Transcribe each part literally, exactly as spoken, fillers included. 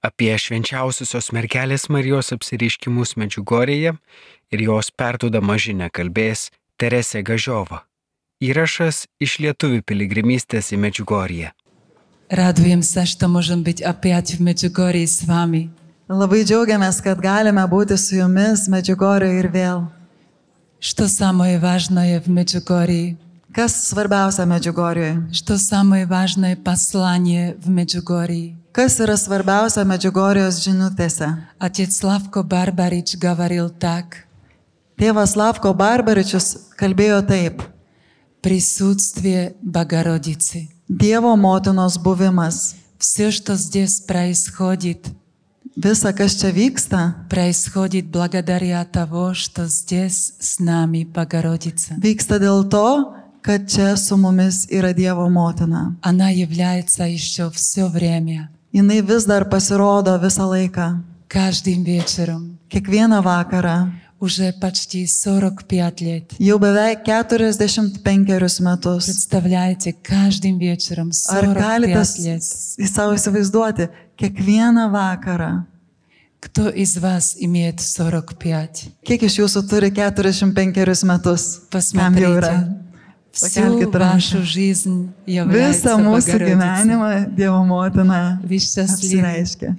apie švenčiausiosios mergelės Marijos apsireiškimus Medžiugorjėje ir jos perduodamą žinią kalbės Teresė Gažiova. Įrašas iš lietuvių piligrimystės į Medžiugorję. Радуемся, что можем быть опять в Меджугорье с вами. Labai džiaugiamės, kad galime būti su jumis Medžiugorjėje ir vėl. Что самое важное в Меджугорье? Kas svarbiausia Medžiugorjėje? Что самое важное послание в Меджугорье? Kas yra svarbiausia Medžiugorjės žinutėse? Отец Славко Барбарич говорил так. Tėvas Slavko Barbaričius kalbėjo taip. Присутствие Богородицы. Dievo motinos buvimas. Все, что здесь происходит, Visa, kas čia vyksta, происходит благодаря того, что здесь с нами Богородица. vyksta dėl to, kad čia su mumis yra Dievo motina. Она является еще все время, Jinai vis dar pasirodo visą laiką. каждым вечером, Kiekvieną vakarą. уже почти сорок пять лет. Jau beveik keturiasdešimt penkerius metus. Представляете, каждым вечером Ar сорок galite пять лет. į savo įsivaizduoti, kiekvieną vakarą, Кто из вас имеет сорок пять? kiek iš jūsų turi keturiasdešimt penkerius metus? Kam jau yra? Посмотрите, всю Pakelkit вашу ranką. жизнь является Visą mūsų Богородица. gyvenimą Dievo motina Вы счастливы. apsireiškia.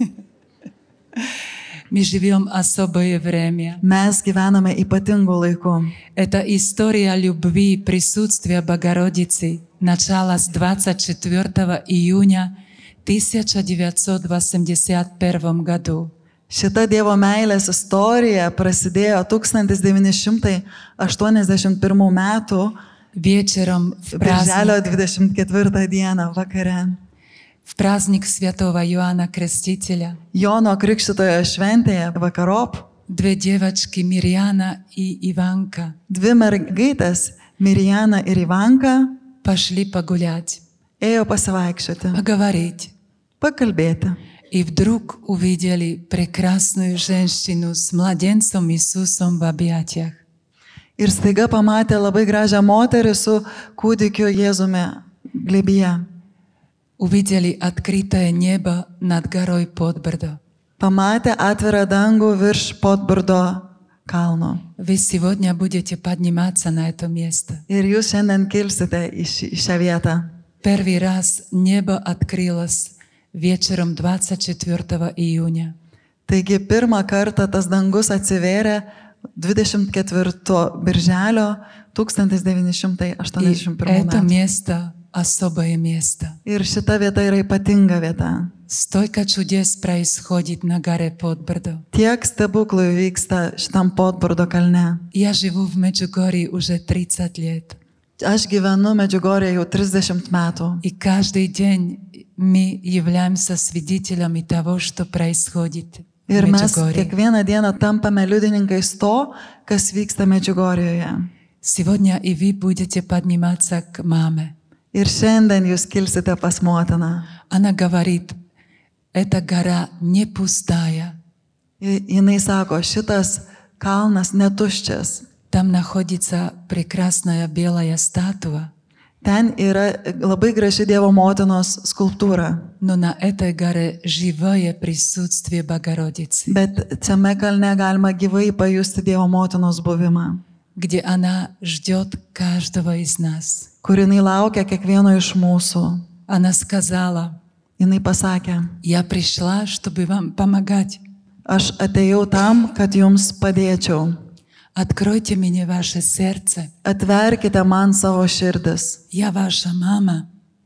Мы живем особое время. Mes gyvename ypatingų laikų. Это история любви, присутствия Богородицы. Начало с двадцать четвёртого июня тысяча девятьсот восемьдесят первом году. Šita Dievo meilės istorija prasidėjo tūkstantis devyni šimtai aštuoniasdešimt pirmų metų Вечером в birželio праздник, dvidešimt ketvirtą dieną vakare. в праздник святого Иоанна Крестителя Jono Krikštytojo šventėje vakarop две девочки, Мирьяна и Иванка, dvi mergaitės, Mirjana ir Ivanka, пошли погулять, ėjo pasivaikščioti, поговорить. pakalbėti. И вдруг увидели прекрасную женщину с младенцем Иисусом в объятиях. Ir staiga pamatė labai gražią moterį su kūdikiu Jėzumi glėbyje. Увидели открытое небо над горой Подбордо. Pamatė atvirą dangų virš Podburdo kalno. Вы сегодня будете подниматься на это место. Ir jūs šiandien kilsite į ši- į šią vietą. Первый раз небо открылось вечером двадцать четвёртого июня. Taigi pirmą kartą tas dangus atsivėrė dvidešimt ketvirto birželio tūkstantis devyni šimtai И aštuoniasdešimt pirmų это metų. место особое место. Ir šita vieta yra ypatinga vieta. Столько чудес происходит на горе Подбордо. Tiek stebuklų vyksta šitam Podburdo kalne. Я живу в Меджугорье уже тридцать лет. Aš gyvenu Medžiugorjėje jau trisdešimt metų. И каждый день мы являемся свидетелями того, что происходит в Ir mes Меджугорье. kiekvieną dieną tampame liudininkais to, kas vyksta Medžiugorjėje. Сегодня и вы будете подниматься к маме. Ir šiandien jūs kilsite pas motiną. Она говорит, эта гора не пустая. I- Jinai sako, šitas kalnas netuščias. Там находится прекрасная белая статуя, Ten yra labai graži Dievo motinos skulptūra. но на этой горе живое присутствие Богородицы, Bet šiame kalne galima gyvai pajusti Dievo motinos buvimą, где она ждет каждого из нас. kur jinai laukia kiekvieno iš mūsų. Она сказала, Jinai pasakė, я пришла, чтобы вам помогать. aš atėjau tam, kad jums padėčiau. Откройте мне ваше сердце. Atverkite man savo širdis. Я ваша мама.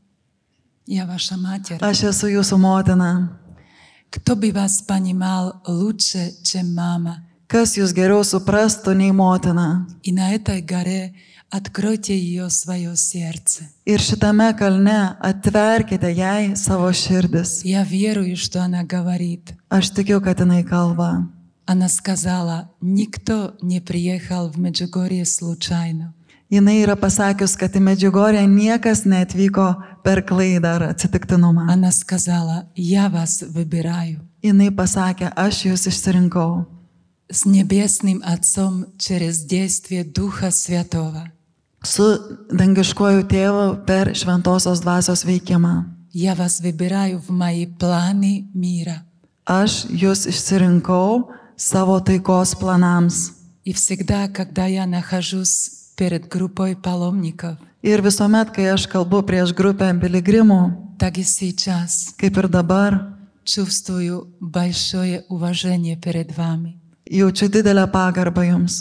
Я ваша матерь. Aš esu jūsų motina. Кто бы вас понимал лучше, чем мама? Kas jūs geriau suprastų nei motina? И на этой горе откройте ее свое сердце. Ir šitame kalne atverkite jai savo širdis. Я верую, что она говорит. Aš tikiu, kad jinai kalba. Она сказала, никто не приехал в Меджугорье случайно. Jinai yra pasakius, kad į Medžiugorję niekas neatvyko per klaidą ar atsitiktinumą. Она сказала, я вас выбираю. Jinai pasakė, aš jūs išsirinkau. С Небесным Отцом через действие Духа Святого. Su dangiškuoju tėvu per šventosios dvasios veikimą. Я вас выбираю в мои планы мира. Aš jūs išsirinkau savo taikos planams. И всегда, когда я нахожусь перед группой паломников, Ir visuomet, kai aš kalbu prieš grupę piligrimų, так и сейчас kaip ir dabar, чувствую большое уважение перед вами. jaučiu didelę pagarbą jums.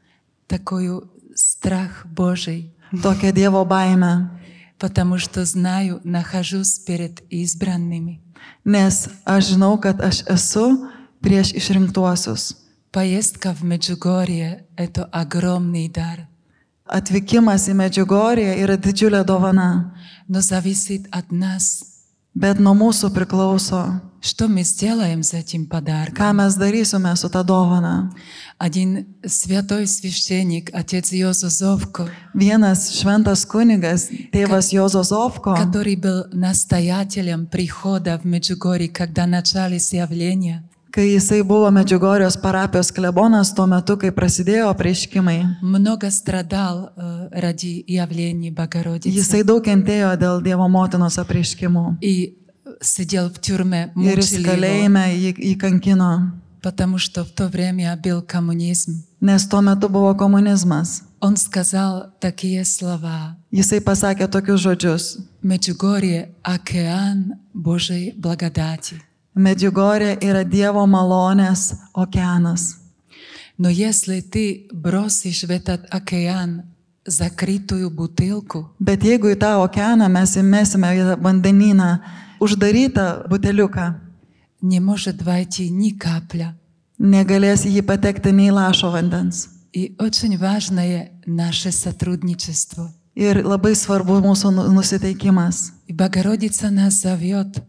Такой страх Божий, Tokią Dievo baimę. потому что знаю, нахожусь перед избранными. Nes aš žinau, kad aš esu prieš išrinktuosius. Поездка в Меджугорье – это огромный дар, Atvykimas į Medžiugorję yra didžiulė dovana, но зависит от нас, bet nuo mūsų priklauso, что мы сделаем с этим подарком. ką mes darysime su ta dovana. Один святой священник, отец Йозо Зовко, Vienas šventas kunigas, tėvas Jozo Zovko, который был настоятелем прихода в Меджугорье, когда начались явления, kai jisai buvo Medžiugorijos parapijos klebonas tuo metu, kai prasidėjo apreiškimai, много страдал э, ради явлений Богородицы jisai daug kentėjo dėl Dievo motinos apreiškimų. и сидел в тюрьме, Ir jis мучили его, kalėjime jį, jį kankino, потому что в то время был коммунизм. nes tuo metu buvo komunizmas. Он сказал такие слова: Jisai pasakė tokius žodžius. Меджугорье – океан Божьей благодати. Medžiugorė yra Dievo malonės okeanas. Но если ты бросишь в этот океан закрытую бутылку, Bet jeigu į tą okeaną mes įmesime į vandenyną uždarytą buteliuką, не может войти ни капля. negalės į jį patekti nei lašo vandens. И очень важное наше сотрудничество. Ir labai svarbu mūsų nu- nusiteikimas. И Богородица нас зовет: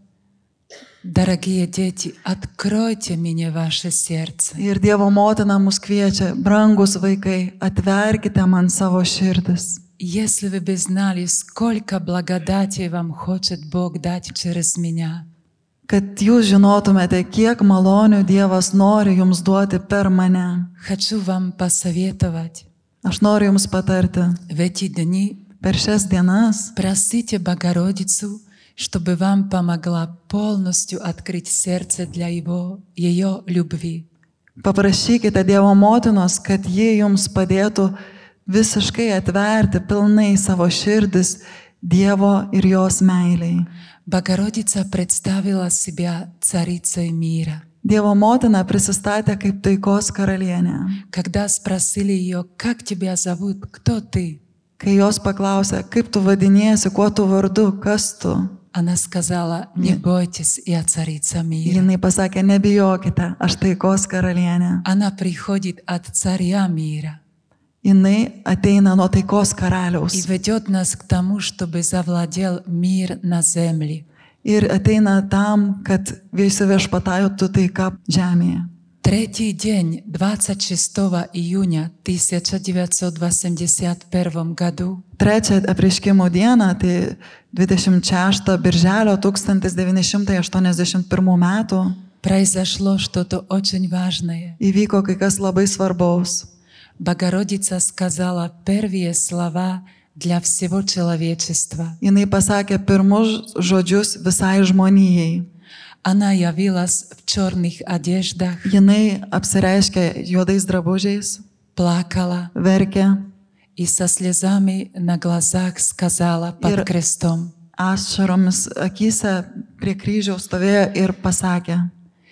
дорогие дети, откройте мне ваше сердце. Ir Dievo motina mus kviečia, brangus vaikai, atverkite man savo širdis. Если вы бы знали, сколько благодати вам хочет Бог дать через меня, Kad jūs žinotumėte, kiek malonių Dievas nori jums duoti per mane. хочу вам посоветовать Aš noriu jums patarti, в эти дни per šias dienas просите Богородицу, чтобы вам помогла полностью открыть сердце для его, ее любви. paprašykite Dievo motinos, kad ji jums padėtų visiškai atverti pilnai savo širdis Dievo ir jos meiliai. Богородица представила себя царицей мира. Dievo motina prisistatė kaip taikos karalienė. Когда спросили ее: как тебя зовут, кто ты? Kai jos paklausė, kaip tu vadiniesi, kuo tu vardu, kas tu, Она сказала: не бойтесь, я царица мира. jinai pasakė, nebijokite, aš taikos karalienė. Она приходит от царя мира Jinai ateina nuo taikos и karaliaus ведет нас к тому, чтобы завладел мир на земле. ir ateina tam, kad įsiviešpatautų taika žemėje. Третий день, двадцать шестого июня тысяча девятьсот восемьдесят первом году, Trečią apreiškimo dieną, tai dvidešimt šeštą birželio tūkstantis devyni šimtai aštuoniasdešimt pirmų metų, произошло что-то очень важное. įvyko kai kas labai svarbaus. Богородица сказала первые слова для всего человечества. Jinai pasakė pirmus žodžius visai žmonijai. Она явилась в черных одеждах, Jinai apsireiškė juodais drabužiais, плакала verkė, и со слезами на глазах сказала под Ir- крестом: ašaromis akise prie kryžiaus stovėjo ir pasakė,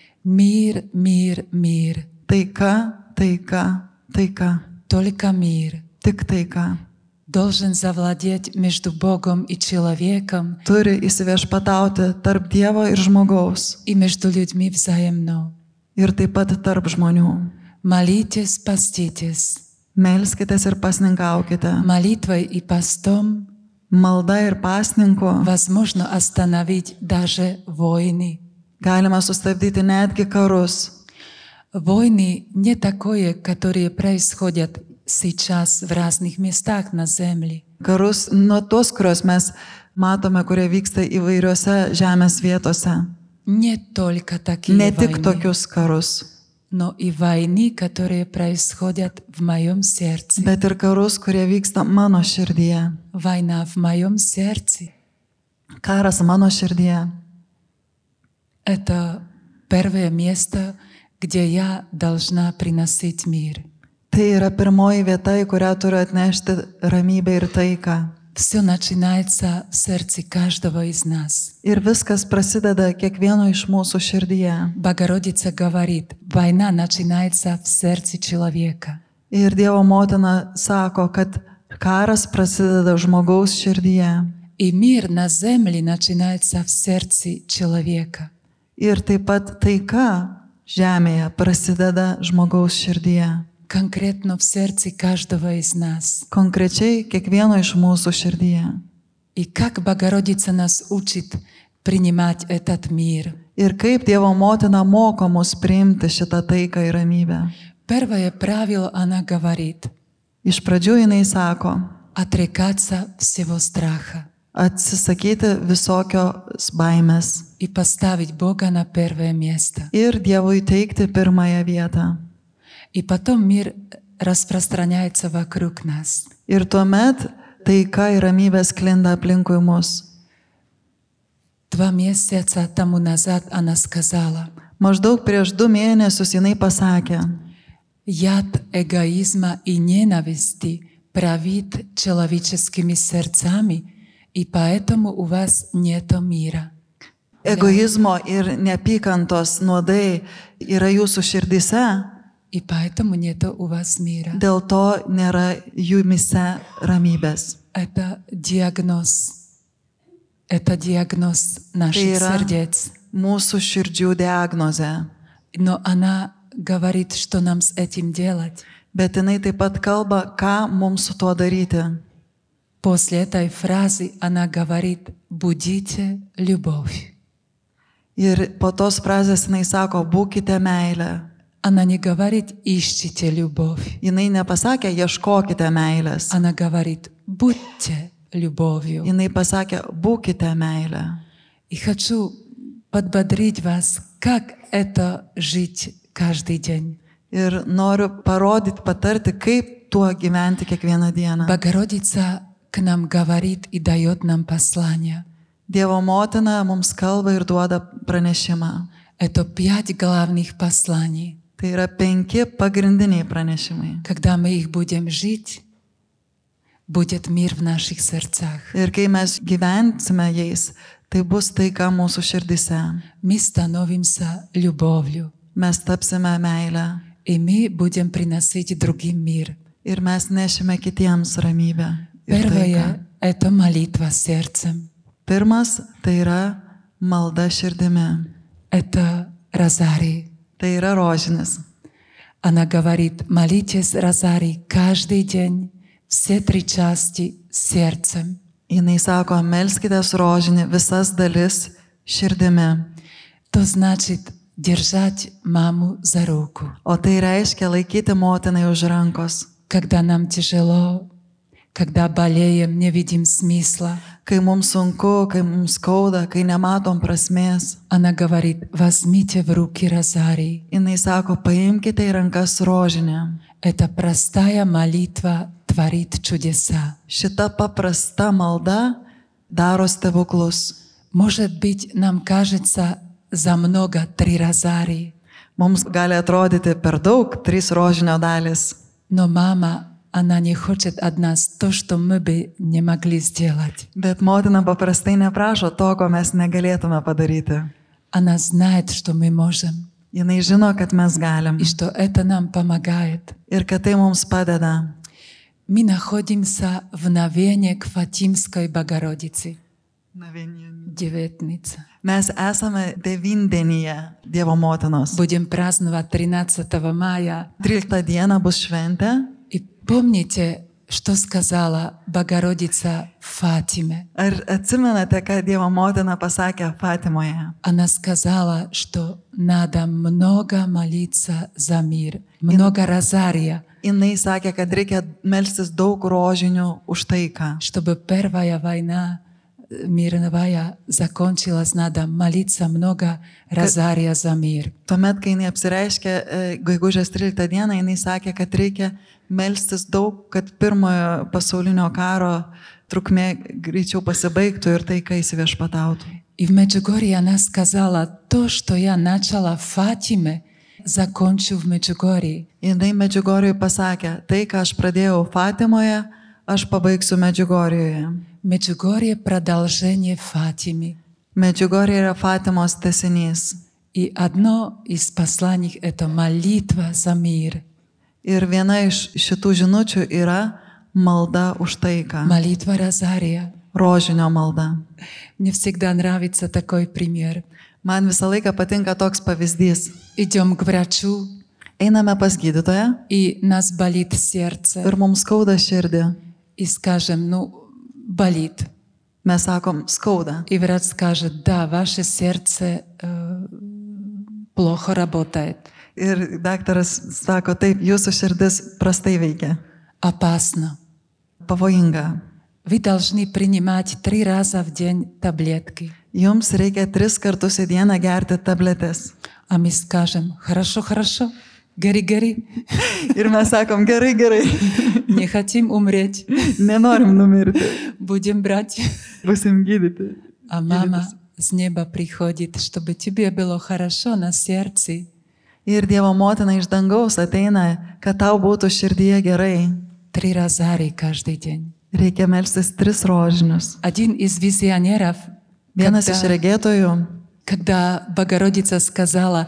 мир, мир, мир, taika, taika, taika, только мир tik taika. должен завладеть между Богом и человеком Turi įsiviešpatauti tarp Dievo ir žmogaus и между людьми взаимно. ir taip pat tarp žmonių. Молитесь, поститесь. Melskitės ir pasninkaukite. Молитвой и постом Malda ir pasninku возможно остановить даже войны. galima sustabdyti netgi karus. Войны не такое, которые происходят сейчас в разных местах на земле. Karus nuo tos, kurios mes matome, kurie vyksta įvairiose žemės vietose. Не только такие Ne tik войны, tokius karus, но и войны, которые происходят в моем сердце. bet ir karus, kurie vyksta mano širdyje. Война в моем сердце. Karas mano širdyje. Это первое место, где я должна приносить мир. Tai yra pirmoji vieta, į kurią turiu atnešti ramybę ir taiką. Все начинается в сердце каждого из нас. Ir viskas prasideda kiekvieno iš mūsų širdyje. Богородица говорит, война начинается в сердце человека. Ir Dievo motina sako, kad karas prasideda žmogaus širdyje. И мир на земле начинается в сердце человека. Ir taip pat taika žemėje prasideda žmogaus širdyje. Конкретно в сердце каждого из нас. Konkrečiai kiekvieno iš mūsų širdyje. И как Богородица нас учит принимать этот мир. Ir kaip Dievo motina moko mus priimti šitą taiką ir ramybę. Первое правило она говорит: Iš pradžių jinai sako, отрекаться всего страха atsisakyti visokios baimės и поставить Бога на первое место. ir Dievui teikti pirmąją vietą. И потом мир распространяется вокруг нас. Ir tuomet taika ir ramybė sklinda aplinkui mus. Два месяца тому назад она сказала: Maždaug prieš du mėnesius jinai pasakė, яд эгоизма и ненависти правит человеческими сердцами, и поэтому у вас нет мира. egoizmo ir neapykantos nuodai yra jūsų širdyse, И поэтому нет у вас мира. dėl to nėra jumise ramybės. Это диагноз. Это диагноз наших Tai yra сердец. mūsų širdžių diagnozė. Но она говорит, что нам с этим делать. Bet jinai taip pat kalba, ką mums su tuo daryti. После этой фразы она говорит: будите любовь. Ir po tos frazės jinai sako, būkite meilę. Она не говорит: ищите любовь. Jinai nepasakė, ieškokite meilės. Она говорит: будьте любовью. Jinai pasakė, būkite meilę. И хочу подбодрить вас, как это жить каждый день. Ir noriu parodyti, patarti, kaip tuo gyventi kiekvieną dieną. Богородица к нам говорит и дает нам послание. Dievo motina mums kalba ir duoda pranešimą. Это пять главных посланий. Tai yra penki pagrindiniai pranešimai. Когда мы их будем жить, будет мир в наших сердцах. Ir kai mes gyvensime jais, tai bus taika mūsų širdise. Мы становимся любовью, Mes tapsime meilę и мы будем приносить другим мир. ir mes nešime kitiems ramybę. ir taiką. Первое — это молитва сердцем. Pirmas tai yra malda širdimi. Это розарий. Tai yra rožinis. Она говорит: молитесь розарий каждый день, все три части сердцем. Jinai sako, melskitės rožinį visas dalis širdimi. То значит держать маму за руку. O tai reiškia laikyti motinai už rankos. Когда нам тяжело, когда болеем, не видим смысла, Kai mums sunku, kai mums skauda, kai nematom prasmės. она говорит: возьмите в руки розарий. Jinai sako, paimkite į rankas rožinę. Эта простая молитва творит чудеса. Šita paprasta malda daro stebuklus. Может быть, нам кажется за много три розарии, Mums gali atrodyti per daug trys rožinio dalis. но мама, она не хочет от нас то, что мы бы не могли сделать. Bet motina paprastai neprašo to, ko mes negalėtume padaryti. Она знает, что мы можем, Jinai žino, kad mes galim и что это нам помогает. ir kad tai mums padeda. Мы находимся в новене к Фатимской Богородице, девятница. Mes esame devyndenyje Dievo motinos. Будем праздновать тринадцатого мая. tryliktą dieną bus šventė. И помните, что сказала Богородица в Фатиме? Ar atsimenate, ką Dievo motina pasakė Fatimoje? Она сказала, что надо много молиться за мир, много розария, Jinai sakė, kad reikia melstis daug rožinių už taiką. чтобы первая война мировая закончилась, надо молиться много розария за мир. Tuomet, kai jinai apsireiškė e, gegužės tryliktą dieną, jinai sakė, kad reikia melstis daug, kad pirmojo pasaulinio karo trukmė greičiau pasibaigtų ir taika įsiviešpatautų. И в Меджугорье она сказала, то, что я начала в Фатиме, закончу в Меджугорье. Jinai Medžiugorjui pasakė, tai, ką aš pradėjau Fatimoje, aš pabaigsiu Medžiugorjoje. Меджугорье — продолжение Фатимы. Medžiugorje yra Fatimos tęsinys. И одно из посланий — это молитва за мир. Ir viena iš šitų žinučių yra malda už taiką. Молитва Розария. Rožinio malda. Мне всегда нравится такой пример. Man visą laiką patinka toks pavyzdys. Идем к врачу, Einame pas gydytoją и нас болит сердце. ir mums skauda širdį. И скажем, ну, болит. Mes sakom, skauda. И врач скажет, да, ваше сердце э, плохо работает. Ir daktaras sako, taip, jūsų širdis prastai veikia. Опасно. Pavojinga. Вы должны принимать три раза в день таблетки. Jums reikia tris kartus į dieną gerti tabletės. А мы скажем, хорошо, хорошо, гори, гори. Ir mes sakom, gerai, gerai. Не хотим умереть. Nenorim numirti. Будем брать. Busim gydyti. А мама с неба приходит, чтобы тебе было хорошо на сердце. Ir Dievo motina iš dangaus ateina, kad tau būtų širdyje gerai. Три розарии каждый день. Reikia melstis tris rožinius. Один из визионеров, Vienas iš когда, regėtojų, когда Богородица сказала,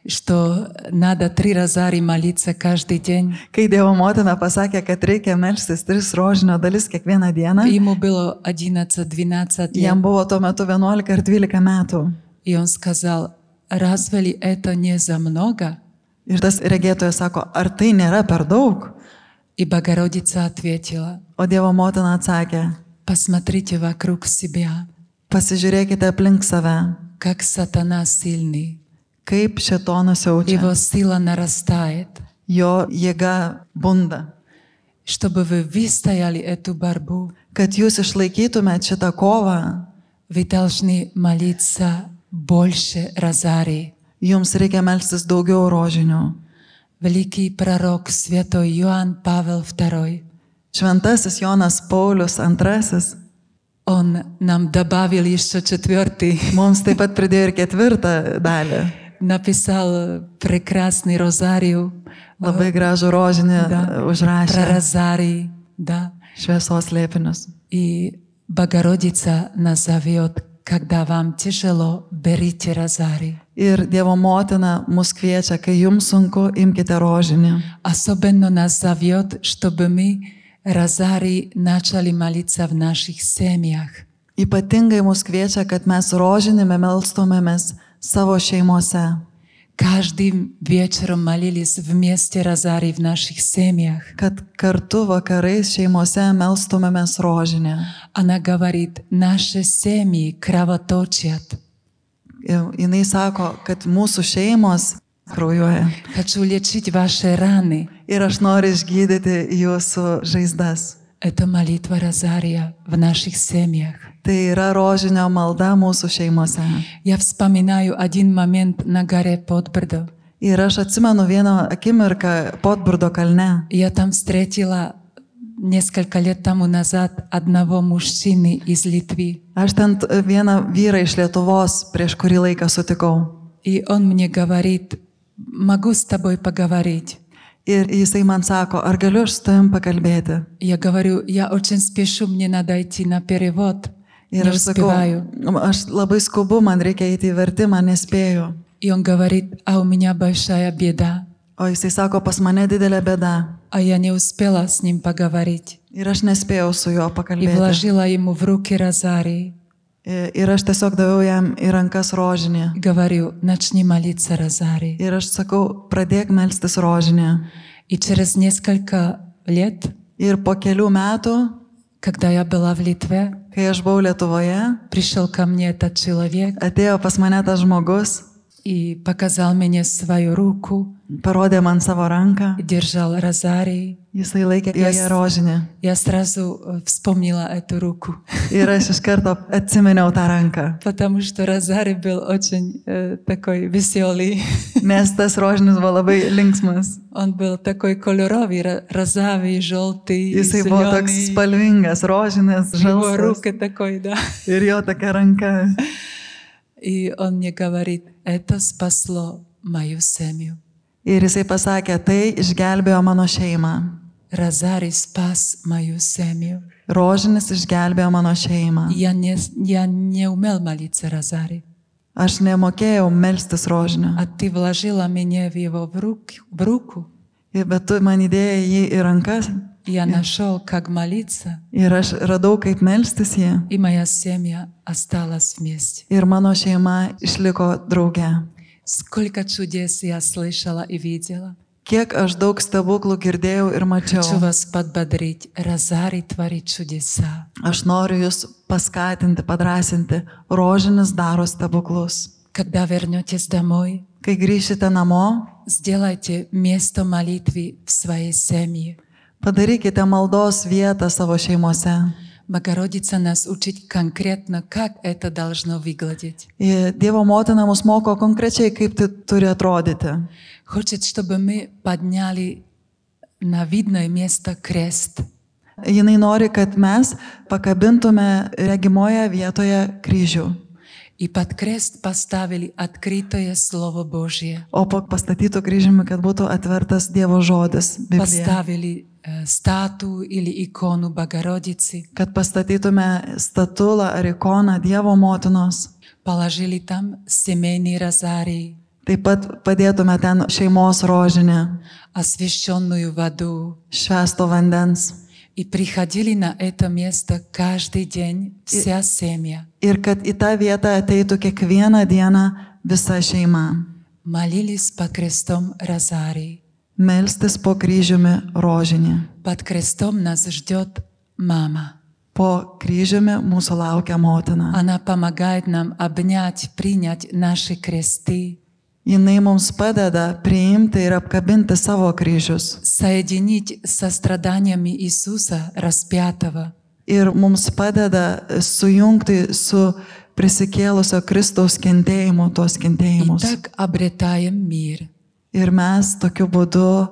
что надо три розарии молиться каждый день, kai Dievo motina pasakė, kad reikia melstis tris rožinio dalis kiekvieną dieną, ему было одиннадцать-двенадцать лет, jam buvo tuo metu vienuolika ir dvylika metų. и он сказал, разве ли это не за много? Ir tas regėtojas sako, ar tai nėra per daug? И Богородица ответила, O Dievo motina atsakė, посмотрите вокруг себя, pasižiūrėkite aplink save, как сатана сильный, kaip šėtonas siaučia. его сила нарастает. Jo jėga bunda. Чтобы вы выстояли эту борьбу, Kad jūs išlaikytumėt šitą kovą, вы должны молиться больше розарий. jums reikia melstis daugiau rožinių. Великий пророк святой Иоанн Павел второй, Šventasis Jonas Paulius antrasis он нам добавил еще четвертый, mums taip pat pridėjo ir ketvirtą dalį. написал прекрасный розарию, Labai gražų rožinį да, про užrašė розарий, да. šviesos slėpinius. И Богородица нас зовет, когда вам тяжело, берите розарий. Ir Dievo motina mus kviečia, kai jums sunku, imkite rožinį. Особенно нас зовет, чтобы мы розарий начали молиться в наших семьях. Ypatingai mus kviečia, kad mes rožinėme melstumėmės savo šeimose. Каждым вечером молились вместе розарий в наших семьях. Kad kartu vakarais šeimose melstumėmės rožinę. Она говорит, наши семьи кровоточат. Jinai sako, kad mūsų šeimos kraujuoja. Хочу лечить ваши раны. Ir aš noriu išgydyti jūsų žaizdas. Это молитва розария в наших семьях. Tai yra rožinio malda mūsų šeimose. Я вспоминаю один момент на горе Подбордо. Ir aš atsimenu vieną akimirką Podburdo kalne. Я там встретила несколько лет тому назад одного мужчины из Литвы. Aš ten vieną vyrą iš Lietuvos prieš kurį laiką sutikau. И он мне говорит, могу с тобой поговорить. Ir jisai man sako, ar galiu aš su tavim pakalbėti. Я говорю, я очень спешу, мне надо идти на перевод. Ir Не aš sakau, успеваю. aš labai skubu, man reikia eiti į vertimą, nespėju. И он говорит, а у меня большая беда. O jisai sako, pas mane didelė bėda. А я не успела с ним поговорить. Ir aš nespėjau su juo И pakalbėti. вложила ему в руки розарий. Ir aš tiesiog daviau jam į rankas rožinį. Говорю, начни молиться розарий. Ir aš sakau, pradėk melstis rožinį. И через несколько лет, Ir po kelių metų, когда я была в Литве, kai aš buvau Lietuvoje, пришел ко мне этот человек atėjo pas mane tas žmogus и показал мне свою руку, parodė man savo ranką, держал розарий. jisai laikė joje rožinį. Я сразу э, вспомнила эту руку, Ir aš iš karto atsiminiau tą ranką, потому что розарий был очень э, такой веселый. nes tas rožinis buvo labai linksmas. Он был такой кольоровый, ро- розовый, желтый, Jisai buvo toks зеленый. spalvingas, rožinis, Его žalsvas. рука такой, да. Ir jo tokia ranka. И он мне говорит, это спасло мою семью. Ir jisai pasakė, tai išgelbėjo mano šeimą. Розарий спас мою семью. Rožinis išgelbėjo mano šeimą. Я не, я не умел молиться розарий, Aš nemokėjau melstis rožinio. а ты вложила меня в его в, рук, в руку. Ir bet tu man įdėjai jį į rankas Я нашел, как молиться, ir aš radau, kaip melstis jį. и моя семья осталась вместе. Ir mano šeima išliko drauge. Сколько чудес я слышала и видела. Kiek aš daug stebuklų girdėjau ir Хочу mačiau. вас подбодрить. Розарий творит чудеса. Aš noriu jūs paskatinti, padrasinti. Rožinis daro stebuklus. Когда вернетесь домой, Kai grįšite namo, сделайте место молитвы в своей семье. padarykite maldos vietą savo šeimose. Богородица нас учит конкретно, как это должно выглядеть. Ir Dievo motina mus moko konkrečiai, kaip tai turi atrodyti. Хочет, чтобы мы подняли на видное место крест. Jinai nori, kad mes pakabintume regimoje vietoje kryžių, И под крест поставили открытое Слово Божье. o po pastatytų kryžiumi, kad būtų atvertas Dievo žodis, Biblija. Поставили э, статую или икону Богородицы. Kad pastatytume statulą ar ikoną Dievo motinos. Положили там семейный розарий, Taip pat padėtume ten šeimos rožinę, освященную воду. švęsto vandens. И приходили на это место каждый день вся семья. Ir kad į tą vietą ateitų kiekvieną dieną visa šeima. Молились под крестом розарий. Melstis po kryžiumi rožinį. Под крестом нас ждет мама. Po kryžiumi mūsų laukia motina. Она помогает нам обнять, принять наши кресты, Jinai mums padeda priimti ir apkabinti savo kryžius. соединить со страданиями Иисуса распятого. Ir mums padeda sujungti su prisikėlusio Kristaus kentėjimu tuos И kentėjimus. так обретаем мир. Ir mes tokiu būdu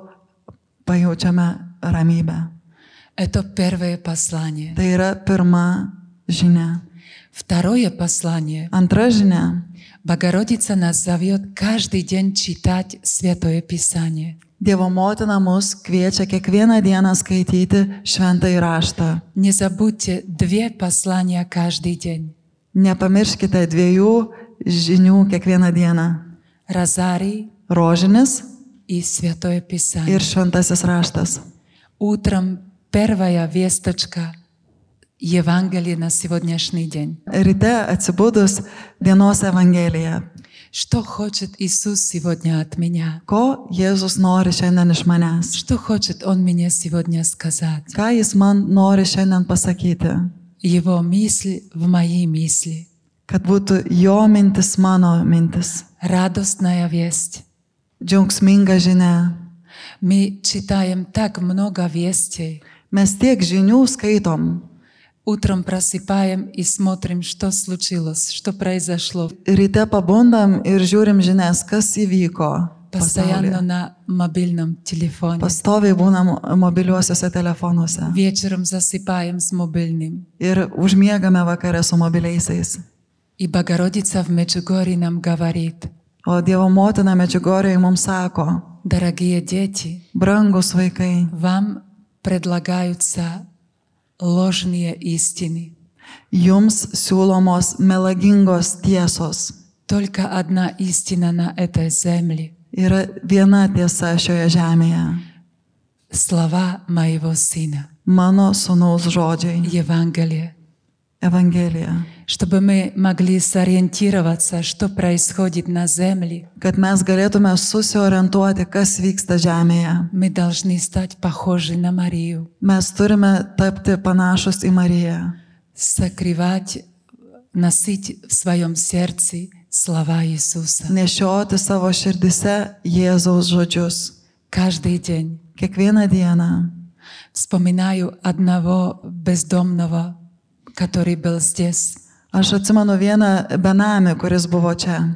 pajaučiame ramybę. Это первое послание. Tai yra pirma žinia. Второе послание. Antra žinia. Богородица нас зовет каждый день читать Святое Писание. Dievo motina mus kviečia kiekvieną dieną skaityti šventąjį raštą. Не забудьте две послания каждый день. Nepamirškite dviejų žinių kiekvieną dieną. Розарий Rožinis и Святое Писание. ir šventasis raštas. Утром первая весточка Евангелия на сегодняшний день. Ryte atsibudus dienos evangelija. Что хочет Иисус сегодня от меня? Ko Jėzus nori šiandien iš manęs? Что хочет Он мне сегодня сказать? Ką Jis man nori šiandien pasakyti? Его мысль в мои мысли. Kad būtų jo mintis mano mintis. Радостная весть. Džiaugsminga žinia. Мы читаем так много вестей. Mes tiek žinių skaitom. Утром просыпаем и смотрим, что случилось, что произошло. Ryte pabundam ir žiūrim žinias, kas įvyko Постоянно pasaulyje. на мобильном телефоне. Pastoviai būnam mobiliuosiuose telefonuose. Вечером засыпаем с мобильным. Ir užmiegame vakare su mobiliaisiais. И Богородица в Меджугорье нам говорит: O Dievo motina Medžiugorjėje mums sako, дорогие дети, brangus vaikai, вам предлагаются ложные истины. jums siūlomos melagingos tiesos. Только одна истина на этой земле. Yra viena tiesa šioje žemėje. Слова моего Сына. Mano sūnaus žodžiai. Евангелие. Evangelija. Чтобы мы могли сориентироваться, что происходит на земле, Kad mes galėtume susiorientuoti, kas vyksta žemėje. мы должны стать похожи на Марию. Mes turime tapti panašus į Mariją. Сокрывать, носить в своем сердце слова Иисуса. nešioti savo širdise Jėzaus žodžius. Каждый день Kiekvieną dieną вспоминаю одного бездомного, который был здесь. aš atsimenu vieną benamį, kuris buvo čia.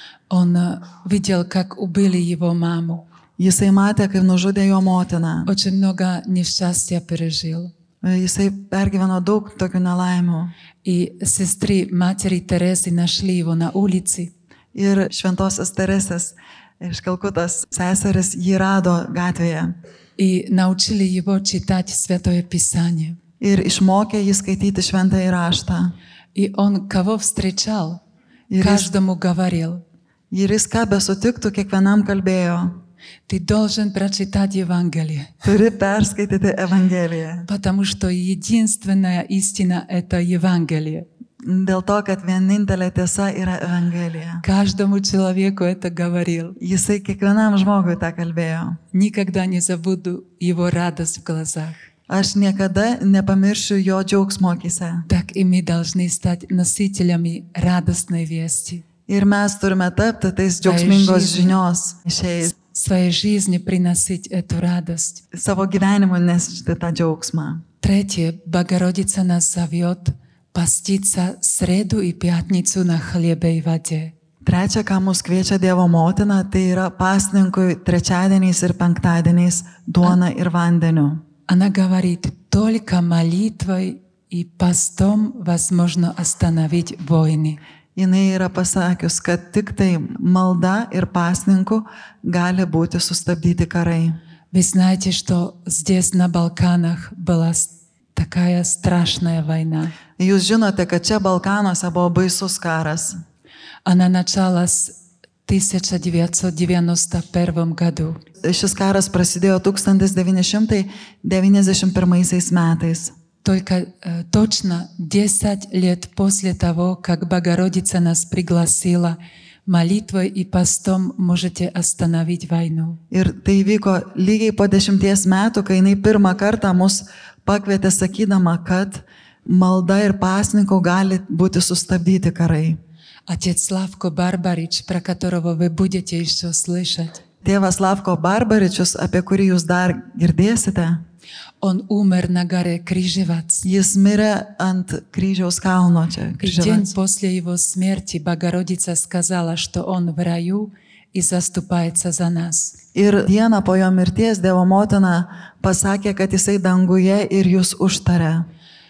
Он э, видел, как убили его маму. Jisai matė, kaip nužudė jo motiną. Очень много несчастья пережил. Jisai pergyveno daug tokių nelaimių. И сестры матери Терезы нашли его на улице. Ir šventosios Teresės iš Kalkutos seseris jį rado gatvėje. И научили его читать Святое Писание. Ir išmokė jį skaityti šventąjį raštą. И он кого встречал, Ir jis, каждому говорил: ir jis ką besutiktų, kiekvienam kalbėjo. ты должен прочитать Евангелие, Turi perskaityti Evangeliją. потому что единственная истина — это Евангелие. Dėl to, kad vienintelė tiesa yra Evangelija. Каждому человеку это говорил. Jisai kiekvienam žmogui tą kalbėjo. Никогда не забуду его радость в глазах. Aš niekada nepamiršiu jo džiaugsmo akise. Так и мы должны стать носителями радостной вести. Ir mes turime tapti tais Tai džiaugsmingos žydai. žinios išėjais. В своей жизни приносить эту радость. Savo gyvenimu nešti tą džiaugsmą. Третье. Богородица нас зовет поститься среду и пятницу на хлебе и воде. Trečia, ką mus kviečia Dievo motina, tai yra pasninkui trečiadieniais ir penktadieniais duona ir vandeniu. Она говорит, только молитвой и постом возможно остановить войны. Jis yra pasakius, kad tik tai malda ir pasninku gali būti sustabdyti karai. Вы знаете, что здесь на Балканах была с- такая страшная война. Jūs žinote, kad čia Balkanuose buvo baisus karas. Она началась в тысяча девятьсот девяносто первом году. Šis karas prasidėjo tūkstantis devyni šimtai devyniasdešimt pirmaisiais metais. Только э, точно десять лет после того, как Богородица нас пригласила, молитвой и постом можете остановить войну. Ir tai vyko lygiai po dešimties metų, kai jinai pirmą kartą mus pakvietė sakydama, kad malda ir pasninku gali būti sustabdyti karai. Отец Славко Барбарич, про которого вы будете еще слышать, Tėvas Slavko Barbaričius, apie kurį jūs dar girdėsite, он умер на горе Крижевац. jis mirė ant kryžiaus kalno čia. И день Kryžiaus. после его смерти Богородица сказала, что он в раю и заступается за нас. Ir dieną po jo mirties Dievo motina pasakė, kad jisai danguje ir jūs užtarė.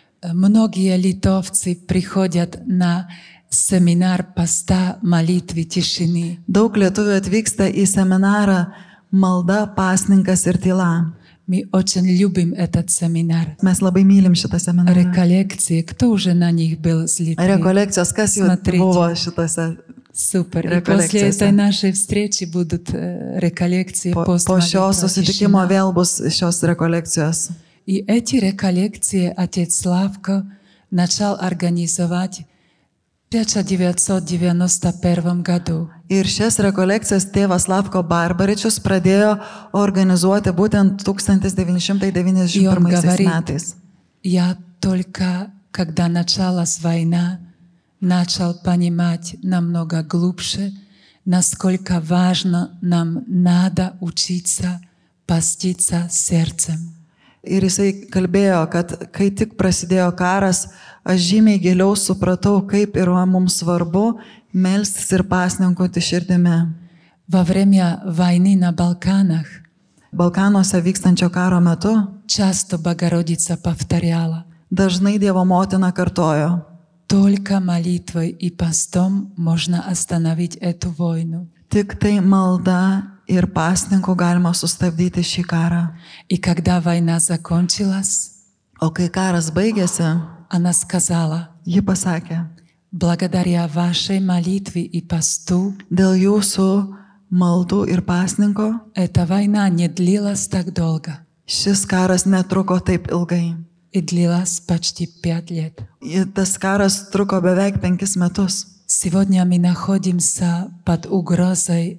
Многие литовцы приходят на семинар поста, молитвы, тишины. Daug lietuvių atvyksta į seminarą malda, pasninkas ir tyla. Мы очень любим этот семинар. Mes labai mylim šitą seminarą. Реколлекции. Кто уже на них был с Литвы? Rekolekcijos, kas jau Смотрите. buvo šitose Супер. И Реколлекции, после этой да. нашей встречи будут э, реколлекции, po, пост, po šio молитва, susitikimo тишина. vėl bus šios rekolekcijos. И эти реколлекции отец Славко начал организовать в тысяча девятьсот девяносто первом году. Ir šias rekolekcijas tėvas Slavko Barbaričius pradėjo organizuoti būtent tūkstantis devyni šimtai devyniasdešimt И он pirmaisiais говорит, metais. я только, когда началась война, начал понимать намного глубже, насколько важно нам надо учиться поститься сердцем. Ir jisai kalbėjo, kad kai tik prasidėjo karas, aš žymiai giliau supratau, kaip yra mums svarbu melstis ir pasninkauti širdimi. Во время войны на Балканах Balkanuose vykstančio karo metu часто Богородица повторяла: dažnai Dievo motina kartojo, только молитвой и постом можно остановить эту войну. tik tai malda ir pasninku galima sustabdyti šį karą. И когда война закончилась, O kai karas baigėsi, она сказала: ji pasakė, благодаря вашей молитве и посту dėl jūsų maldų ir pasninko эта война не длилась так долго šis karas netruko taip ilgai. и длилась почти пять лет. Ir tas karas truko beveik penkis metus. Сегодня мы находимся под угрозой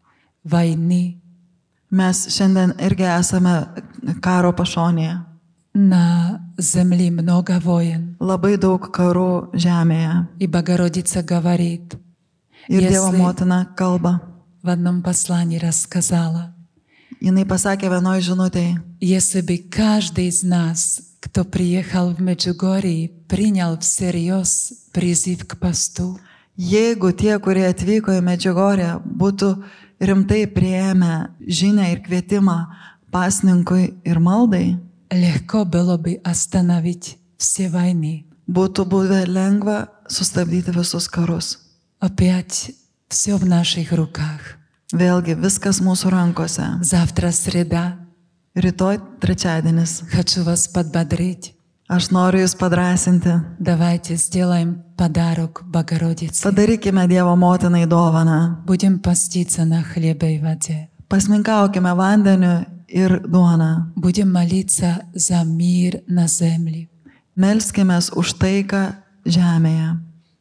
войны Mes šiandien irgi esame karo pašonėje. на земле, много войн. Labai daug karų žemėje. И Богородица говорит: Ir Dievo Если motina kalba. в одном послании рассказала, Jinai pasakė vienoj žinutėj, если бы каждый из нас, кто приехал в Меджугорье, принял всерьез призыв к посту, jeigu tie, kurie atvyko į Medžiugorję, būtų rimtai priėmę žinią ir kvietimą pasninkui ir maldai, легко было бы остановить все войны. būtų buvę lengva sustabdyti visus karus. Опять все в наших руках. Vėlgi, viskas mūsų rankose. Завтра среда. Rytoj trečiadienis. Хочу вас подбодрить. Aš noriu jūs padrasinti. Давайте сделаем подарок Богородице. Padarykime Dievo motinai dovaną. Будем поститься на хлебе и воде. Pasninkaukime vandeniu ir duoną. Будем молиться за мир на земле. Melskimės už taiką žemėje.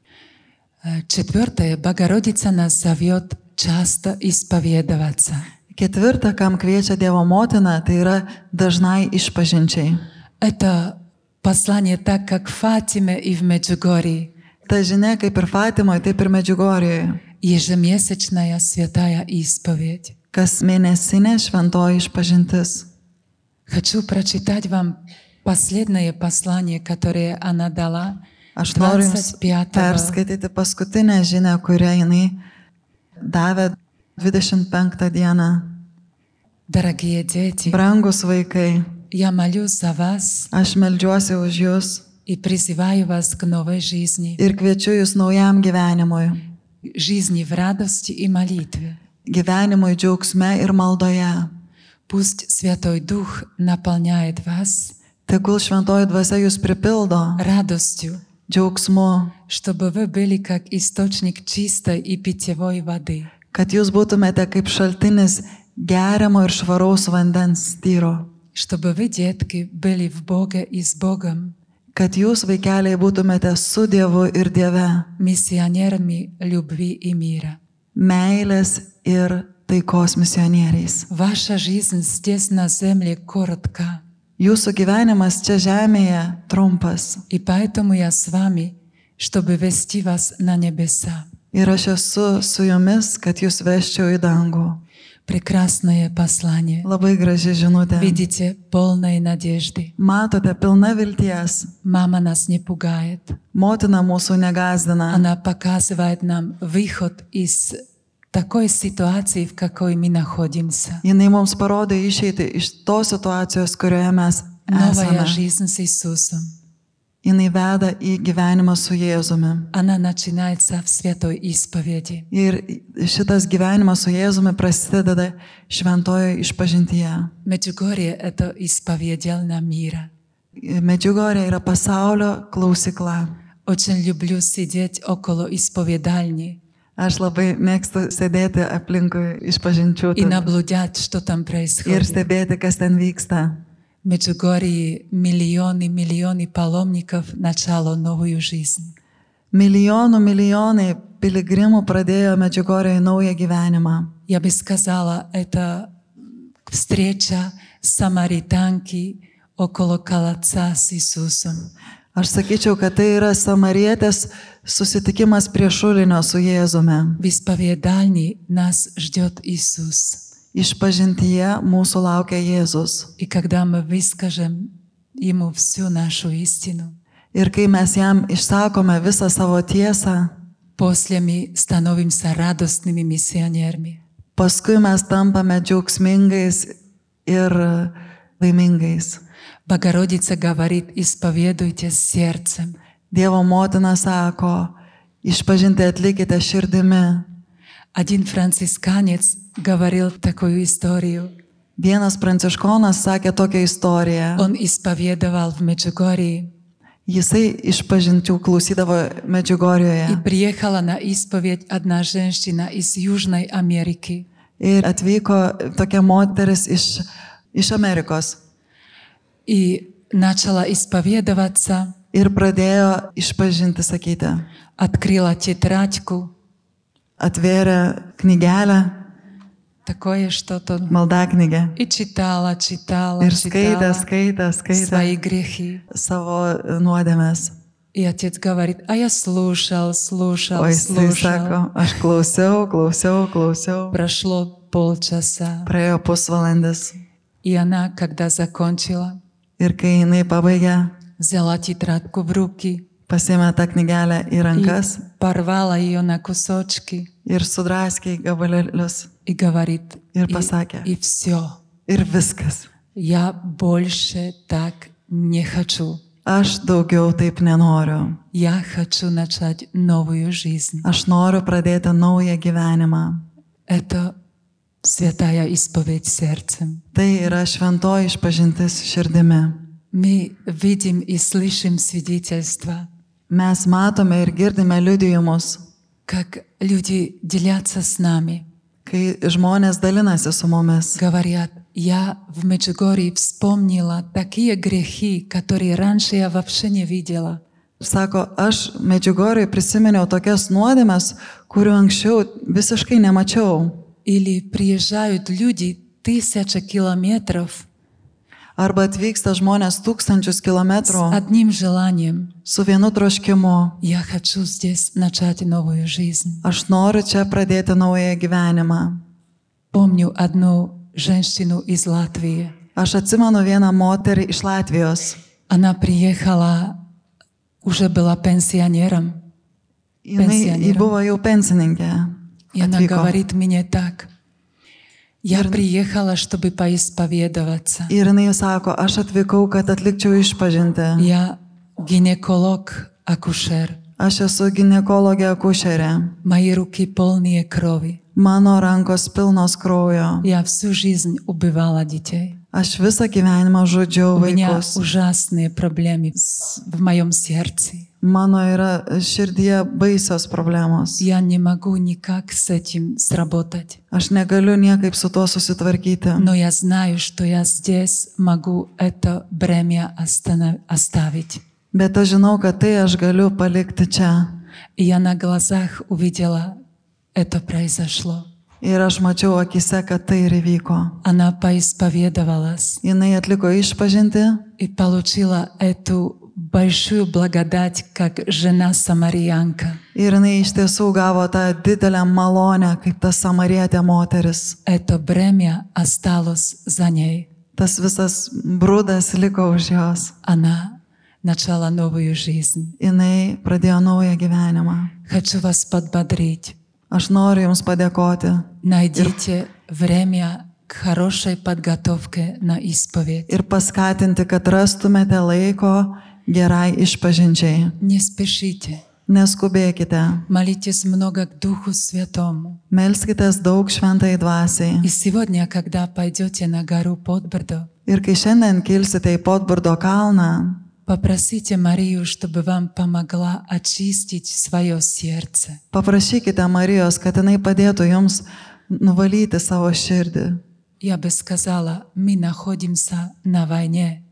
Четвертое. Богородица нас зовет часто исповедоваться. Ketvirta, kam kviečia Dievo motina, tai yra dažnai išpažinčiai. Это послание так, как в Фатиме и в Меджугорье. Ta žinia, kaip ir Fatimoje, taip ir Medžiugorjoje. Ежемесячная святая исповедь. Kas mėnesinė šventoji išpažintis. Хочу прочитать вам последнее послание, которое она дала. Aš noriu jums perskaityti paskutinę žinią, kurią jinai davė dvidešimt penktą dieną. Дорогие дети, Brangus vaikai, я молюсь за вас aš meldžiuosi už jūs и призываю вас к новой жизни. ir kviečiu jūs naujam gyvenimui. Жизни в радости и молитве. Gyvenimui džiaugsme ir maldoje. Пусть Святой Дух наполняет вас Tegul šventoji dvasia jūs pripildo радостью, džiaugsmu, чтобы вы были как источник чистой и питьевой воды. kad jūs būtumėte kaip šaltinis geriamo ir švaraus vandens tyro. Чтобы вы, детки, были в Боге и с Богом, Kad jūs, vaikeliai, būtumėte su Dievu ir Dieve, миссионерами любви и мира. meilės ir taikos misionieriais. Ваша жизнь здесь на земле коротка, Jūsų gyvenimas čia žemėje trumpas и поэтому я с вами, чтобы вести вас на небеса. ir aš esu su jumis, kad jūs veščiau į dangų. Прекрасное послание. Labai graži žinutė. Видите, полной надежды. Matote, pilna vilties. Мама нас не пугает. Motina mūsų negazdina. Она показывает нам выход из такой ситуации, в какой мы находимся. Jinai mums parodo išeiti iš tos situacijos, kurioje mes Новая esame. жизнь с Иисусом. Jinai veda į gyvenimą su Jėzumi. Она начинается в святой исповеди. Ir šitas gyvenimas su Jėzumi prasideda šventojo išpažintyje. Меджугорье — это исповедельная мира. Medžiugorė yra pasaulio klausykla. Очень люблю сидеть около исповедальни Aš labai mėgstu sėdėti aplinkui išpažinčių и наблюдать, что там ir происходит. stebėti, kas ten vyksta. В Меджугорье миллионы, миллионы паломников начало новую жизнь. Milijonų milijonai piligrimų pradėjo Medžiugorėje naują gyvenimą. Я бы сказала, это встреча самаританки около колодца с Иисусом. Aš sakyčiau, kad tai yra samarietės susitikimas prie šulinio su Jėzumi. В исповедальне нас ждет Иисус. Išpažintyje mūsų laukia Jėzus. И когда мы выскажем Ему всю нашу истину, Ir kai mes jam išsakome visą savo tiesą, после мы становимся радостными миссионерами. paskui mes tampame džiaugsmingais ir laimingais. Богородица говорит: исповедуйте сердцем. Dievo motina sako, išpažinti atlikite širdimi. Один францисканец говорил такую историю. Vienas pranciškonas sakė tokią istoriją. Он исповедовал в Меджугорье Jisai išpažinčių klausydavo и Medžiugorjoje. приехала на исповедь одна женщина из Южной Америки. Ir atvyko tokia moteris iš, iš Amerikos. И начала исповедоваться, Ir pradėjo išpažinti, sakyti. открыла тетрадку, Atvėrė knygelę, такое что-то, maldaknygę. и читала, читала, Ir skaitė, читала skaitė, skaitė свои грехи. savo nuodėmes. И отец говорит, а я слушал, слушал, O jisai sako, слушал. aš klausiau, klausiau, klausiau. Прошло полчаса. Praėjo pusvalandis. И она, когда закончила, Ir kai jinai pabaigė, взяла тетрадку в руки pasiėmė tą knygelę į и rankas порвала ее на кусочки ir sudraskė į gabalėlius. и говорит, Ir и, pasakė. и все. Ir viskas. Я больше так не хочу. Aš daugiau taip nenoriu. Я хочу начать новую жизнь. Aš noriu pradėti naują gyvenimą. Это святая исповедь сердцем. Tai yra šventoji išpažintis širdimi. Мы видим и слышим свидетельства, Mes matome ir girdime liudijimus, как люди делятся с нами, kai žmonės dalinasi su mumis. говорят, я в Меджугорье вспомнила такие грехи, которые раньше я вообще не видела. Sako, aš Medžiugorjoj prisiminiau tokias nuodėmes, kurių anksčiau visiškai nemačiau. Или приезжают люди тысячи километров Arba atvyksta žmonės tūkstančius с kilometrų одним желанием. su vienu troškimu. Я хочу здесь начать новую жизнь. Aš noriu čia pradėti naują gyvenimą. Помню одну женщину из Латвии. Aš atsimenu vieną moterį iš Latvijos. Она приехала, уже была пенсионером. Jinai, ji Pensionierium. buvo jau pensininkė. И она Atvyko. говорит мне так. Я приехала, чтобы поисповедоваться. Ir jinai sako, aš atvykau, kad atlikčiau išpažinti. Я гинеколог, акушер. Aš esu ginekologė akušerė. Мои руки полные крови. Mano rankos pilnos kraujo. Я всю жизнь убивала детей. Aš visą gyvenimą žudžiau У меня vaikus. ужасные проблемы с- в моем сердце. Mano yra širdyje baisios problemos. Я не могу никак с этим сработать. Aš negaliu niekaip su tuo susitvarkyti. Но я знаю, что я здесь могу это бремя остана- оставить. Bet aš žinau, kad tai aš galiu palikti čia. И я на глазах увидела, это произошло. Ir aš mačiau akise, kad tai ir įvyko. Она поисповедовалась Jinai atliko išpažinti и получила эту большую благодать, как жена-самарянка. ir jinai iš tiesų gavo tą didelę malonę, kaip ta samarietė moteris. Это бремя осталось за ней. Tas visas brudas liko už jos. Она начала новую жизнь. Jinai pradėjo naują gyvenimą. Хочу вас подбодрить. Aš noriu Jums padėkoti Найдите время к хорошей подготовке на исповедь. ir paskatinti, kad rastumėte laiko gerai išpažinčiai. Не спешите. Neskubėkite. Молитесь много к Духу Святому. Melskitės daug šventai dvasiai. И сегодня, когда пойдете на гору Подбордо, Ir kai šiandien kilsite į Podburdo kalną, попросите Марию, чтобы вам помогла очистить свое сердце. paprašykite Marijos, kad jinai padėtų Jums nuvalyti savo širdį. Я бы сказала, мы находимся на войне.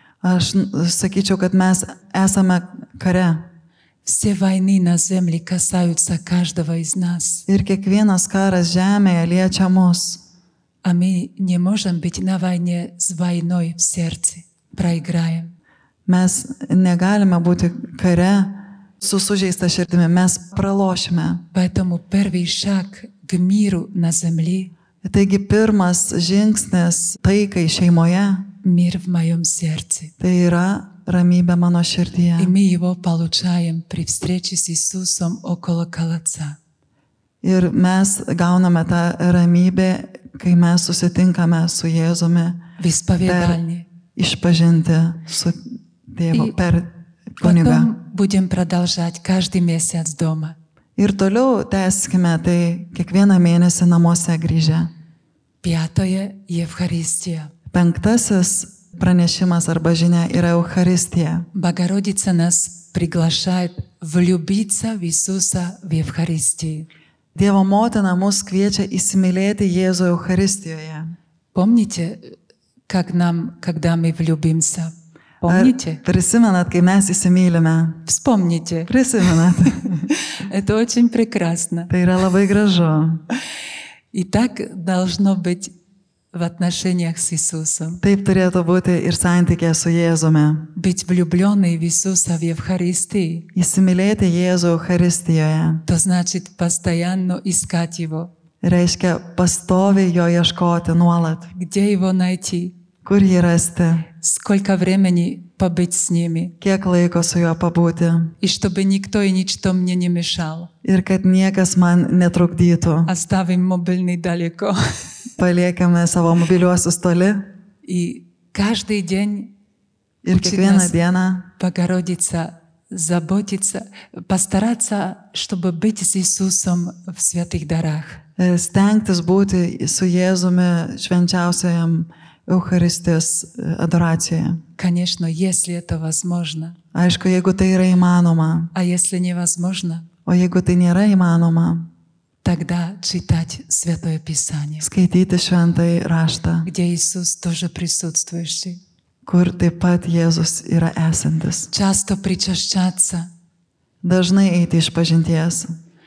Aš n- sakyčiau, kad mes esame kare. Все войны на земле касаются каждого из нас. Ir kiekvienas karas žemėje liečia mus. А мы не можем быть на войне с войной в сердце. Проиграем. Mes negalime būti kare su sužeista širdimi, mes pralošime. Поэтому первый шаг к миру на земле Taigi pirmas žingsnis taikai šeimoje — мир в моем сердце. tai yra ramybė mano И širdyje. мы его получаем при встрече с Иисусом около колодца. Ir mes gauname tą ramybę, kai mes susitinkame su Jėzumi В исповедальне. išpažinti su Tėvu И per kunigą. Потом будем продолжать каждый месяц дома. Ir toliau tęskime tai kiekvieną mėnesį namuose grįžę. Пятое — Евхаристия. Penktasis pranešimas arba žinia yra Eucharistija. Богородица нас приглашает влюбиться в Иисуса в Евхаристии. Dievo motina mus kviečia įsimylėti Jėzų Eucharistijoje. Помните, как нам, когда мы влюбимся? Ar Помните? prisimenat, kai mes įsimylime? Вспомните. Prisimenat. Это очень прекрасно. Tai yra labai gražu. И так должно быть в отношениях с Иисусом. Taip turėtų būti ir santykė su Jėzumi. Быть влюбленной в Иисуса в Евхаристии, Įsimylėti Jėzų Eucharistijoje то значит постоянно искать Его. reiškia pastoviai jo ieškoti nuolat. Где Его найти? Kur jį rasti? Сколько времени побыть с ними? Kiek laiko su juo pabūti? И чтобы никто и ничто мне не мешал. Ir kad niekas man netrukdytų. Оставим мобильный далеко. Paliekame savo mobiliuosius toli И каждый день ir Учит kiekvieną нас dieną Богородица заботиться, постараться, чтобы быть с Иисусом в святых дарах. e, stengtis būti su Jėzumi švenčiausiajam Eucharistijos e, adoracijoje. Конечно, если это возможно. Aišku, jeigu tai yra įmanoma, А если невозможно, o jeigu tai nėra įmanoma, тогда читать Святое Писание, skaityti šventąjį raštą, где Иисус тоже присутствующий. kur taip pat Jėzus yra esantis. Часто причащаться. Dažnai eiti iš pažinties.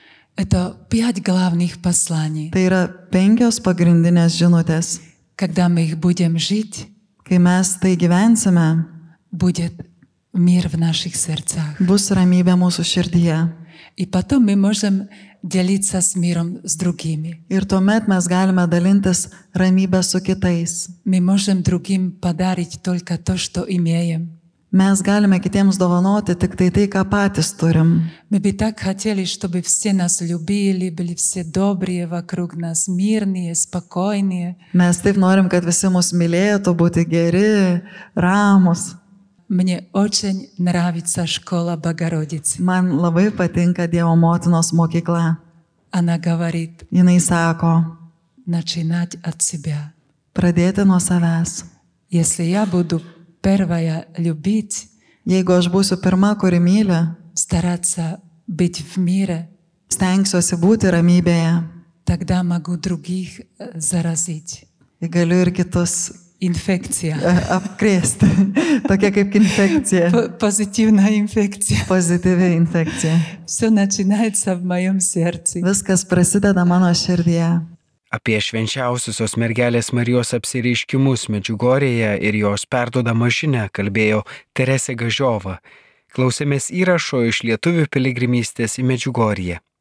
Это пять главных посланий. Tai yra penkios pagrindinės žinutės. Когда мы их будем жить, Kai mes tai gyvensime, будет мир в наших сердцах. bus ramybė mūsų širdyje. И потом мы можем делиться с миром с другими. Ir tuomet mes galime dalintis ramybę su kitais. Мы можем другим подарить только то, что имеем. Mes galime kitiems dovanoti tik tai tai, ką patys turim. Мы бы так хотели, чтобы все нас любили, были все добрые вокруг нас, мирные, спокойные. Mes taip norim, kad visi mus mylėtų, būti geri, ramus. Мне очень нравится школа Богородицы. Man labai patinka Dievo motinos mokykla. Она говорит, Jinai sako, начинать от себя. pradėti nuo savęs. Если я буду первая любить, Jeigu aš būsiu pirma, kuri myli, стараться быть в мире, stengsiuosi būti ramybėje, тогда могу других э, заразить. tai galiu ir kitus Инфекция. e, apkrėsti. Tokia kaip infekcija. П- Позитивная инфекция. Pozityvi infekcija. Все начинается в моем сердце. Viskas prasideda mano širdyje. Apie švenčiausiosios mergelės Marijos apsireiškimus Medžiugorėje ir jos perdodamą žinią kalbėjo Teresė Gažiova. Klausėmės įrašo iš lietuvių piligrimystės į Medžiugorję.